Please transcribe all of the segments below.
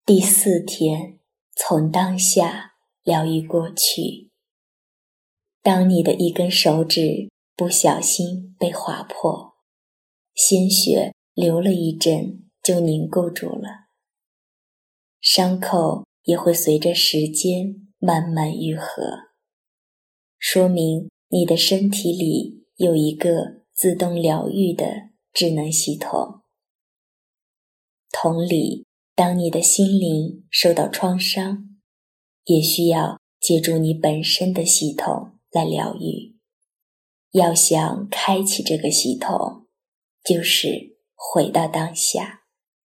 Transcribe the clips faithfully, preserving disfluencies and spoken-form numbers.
第四天，从当下疗愈过去。当你的一根手指不小心被划破，鲜血流了一阵就凝固住了，伤口也会随着时间慢慢愈合，说明你的身体里有一个自动疗愈的智能系统。同理，当你的心灵受到创伤，也需要借助你本身的系统来疗愈。要想开启这个系统，就是回到当下。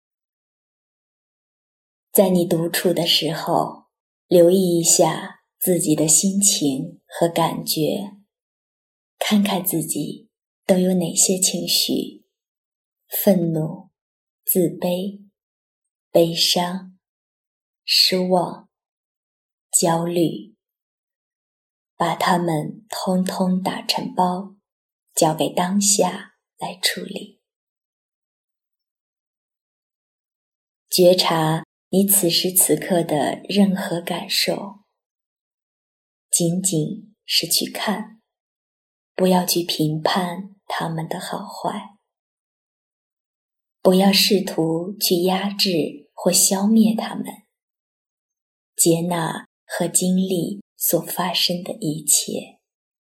在你独处的时候，留意一下自己的心情和感觉，看看自己都有哪些情绪：愤怒、自卑、悲伤、失望、焦虑，把它们通通打成包，交给当下来处理。觉察你此时此刻的任何感受，仅仅是去看，不要去评判它们的好坏，不要试图去压制或消灭它们，接纳和经历所发生的一切。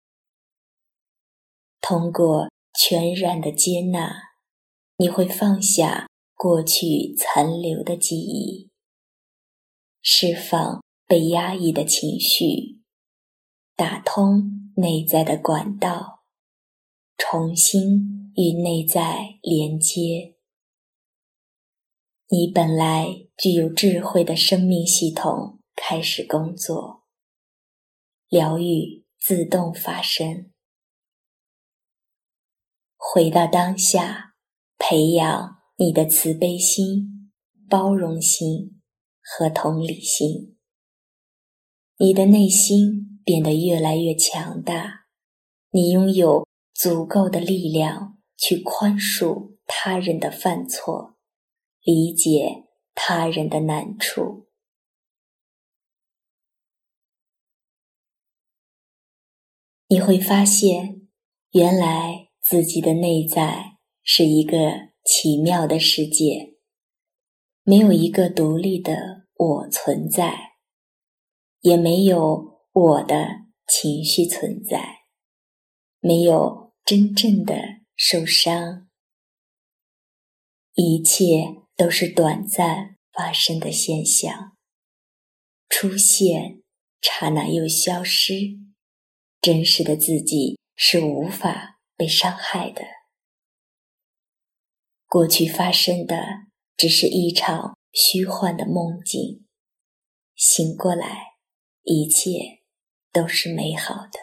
通过全然的接纳，你会放下过去残留的记忆，释放被压抑的情绪，打通内在的管道，重新与内在连接。你本来具有智慧的生命系统开始工作，疗愈自动发生。回到当下，培养你的慈悲心、包容心和同理心。你的内心变得越来越强大，你拥有足够的力量去宽恕他人的犯错，理解他人的难处。你会发现，原来自己的内在是一个奇妙的世界，没有一个独立的我存在，也没有我的情绪存在，没有真正的受伤。一切都是短暂发生的现象，出现，刹那又消失，真实的自己是无法被伤害的。过去发生的只是一场虚幻的梦境，醒过来，一切都是美好的。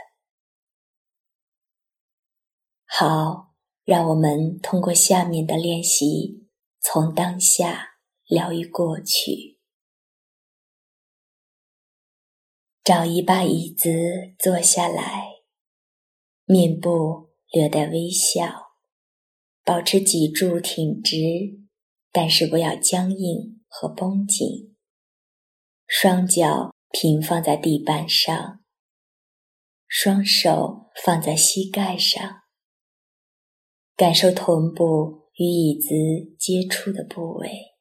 好，让我们通过下面的练习，从当下疗愈过去。找一把椅子坐下来，面部略带微笑，保持脊柱挺直，但是不要僵硬和绷紧。双脚平放在地板上，双手放在膝盖上，感受臀部与椅子接触的部位，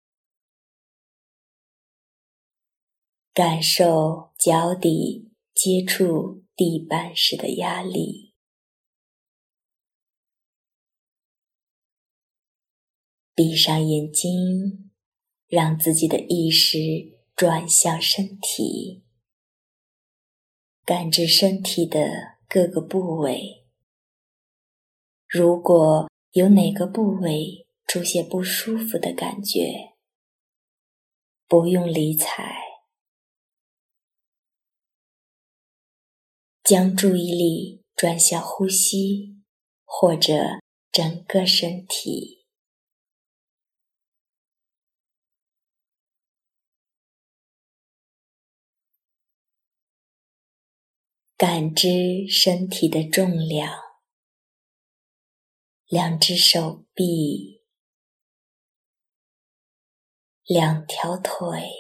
感受脚底接触地板时的压力。闭上眼睛，让自己的意识转向身体，感知身体的各个部位。如果有哪个部位出现不舒服的感觉，不用理睬，将注意力转向呼吸，或者整个身体。感知身体的重量，两只手臂， 两条腿，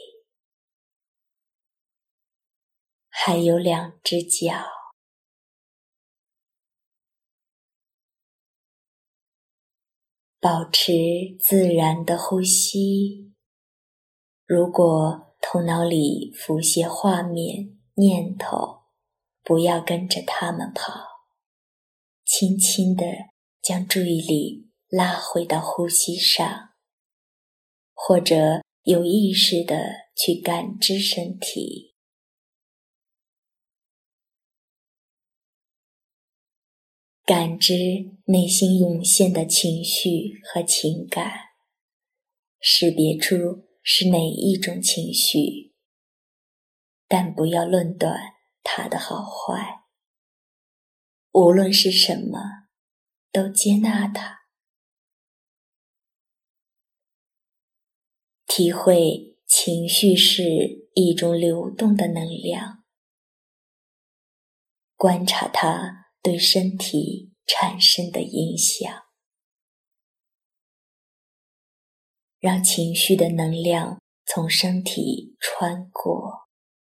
还有两只脚。保持自然的呼吸。如果头脑里浮现画面、念头，不要跟着它们跑，轻轻地将注意力拉回到呼吸上，或者有意识地去感知身体。感知内心涌现的情绪和情感，识别出是哪一种情绪，但不要论断它的好坏。无论是什么，都接纳它。体会情绪是一种流动的能量，观察它对身体产生的影响，让情绪的能量从身体穿过。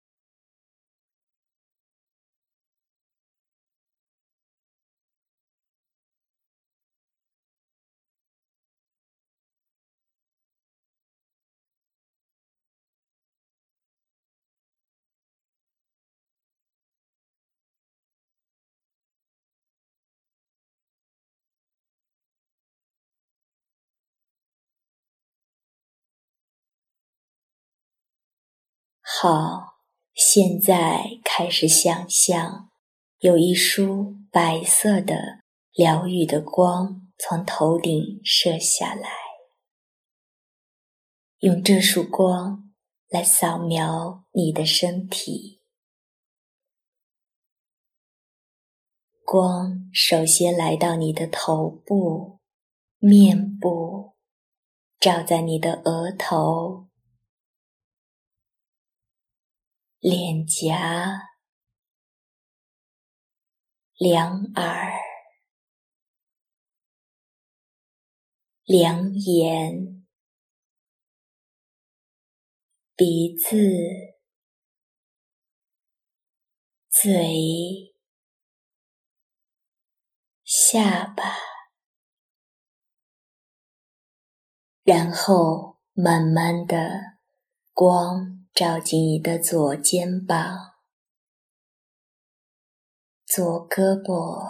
好，现在开始想象，有一束白色的疗愈的光从头顶射下来，用这束光来扫描你的身体。光首先来到你的头部、面部，照在你的额头、脸颊、两耳、两眼、鼻子、嘴、下巴，然后慢慢的光照进你的左肩膀、左胳膊、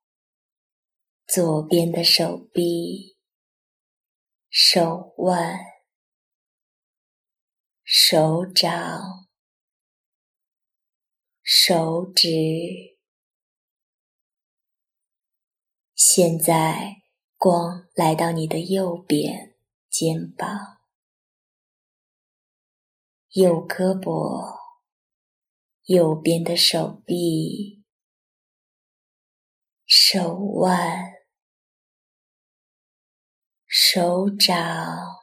左边的手臂、手腕、手掌、手指。现在光来到你的右边肩膀、右胳膊、右边的手臂、手腕、手掌、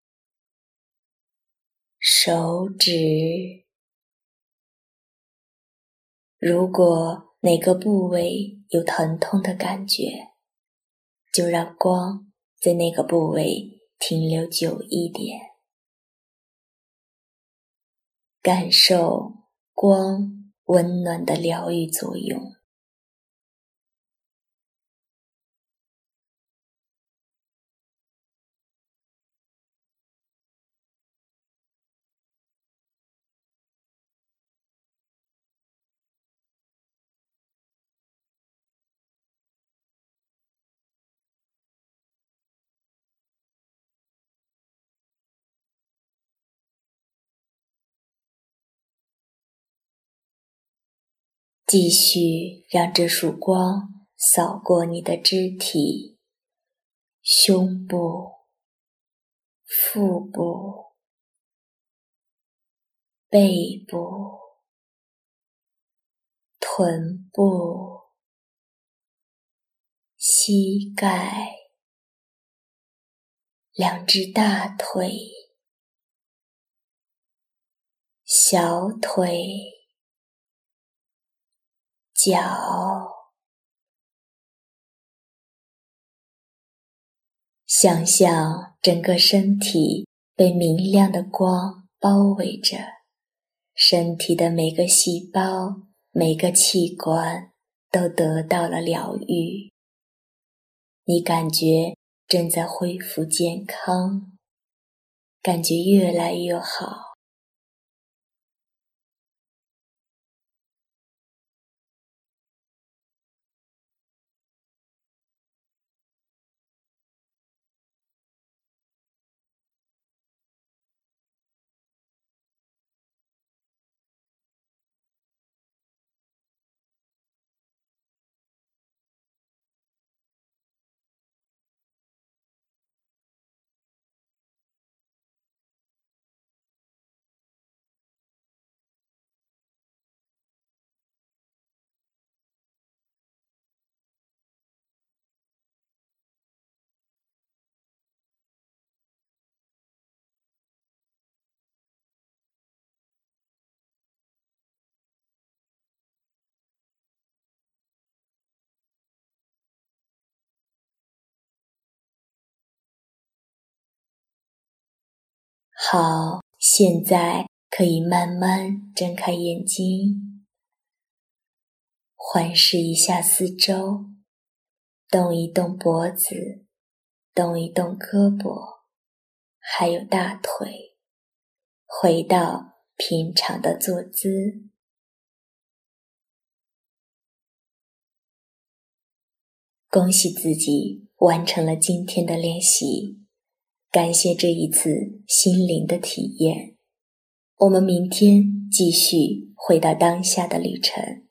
手指。如果哪个部位有疼痛的感觉，就让光在那个部位停留久一点，感受光温暖的疗愈作用。继续让这束光扫过你的肢体、胸部、腹部、背部、臀部、膝盖、两只大腿、小腿、脚。想象整个身体被明亮的光包围着，身体的每个细胞、每个器官都得到了疗愈。你感觉正在恢复健康，感觉越来越好。好，现在可以慢慢睁开眼睛，环视一下四周，动一动脖子，动一动胳膊，还有大腿，回到平常的坐姿。恭喜自己完成了今天的练习，感谢这一次心灵的体验。我们明天继续回到当下的旅程。